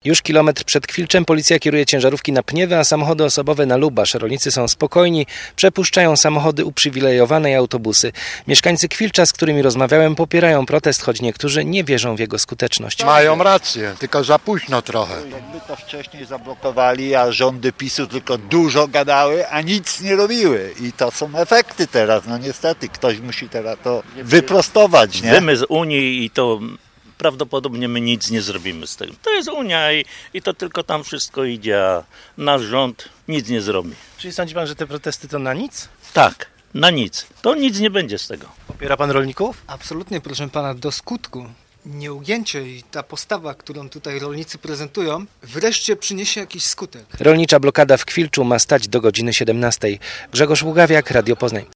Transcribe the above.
Już kilometr przed Kwilczem policja kieruje ciężarówki na Pniewy, a samochody osobowe na Lubasz. Rolnicy są spokojni, przepuszczają samochody uprzywilejowane i autobusy. Mieszkańcy Kwilcza, z którymi rozmawiałem, popierają protest, choć niektórzy nie wierzą w jego skuteczność. Mają rację, tylko za późno trochę. Jakby to wcześniej zablokowali, a rządy PiS-u tylko dużo gadały, a nic nie robiły. I to są efekty teraz. No niestety, ktoś musi teraz to wyprostować, nie? Wiemy z Unii i to prawdopodobnie my nic nie zrobimy z tego. To jest Unia i to tylko tam wszystko idzie, a nasz rząd nic nie zrobi. Czyli sądzi pan, że te protesty to na nic? Tak, na nic. To nic nie będzie z tego. Popiera pan rolników? Absolutnie, proszę pana, do skutku. Nieugięcie i ta postawa, którą tutaj rolnicy prezentują, wreszcie przyniesie jakiś skutek. Rolnicza blokada w Kwilczu ma stać do godziny 17. Grzegorz Ługawiak, Radio Poznań.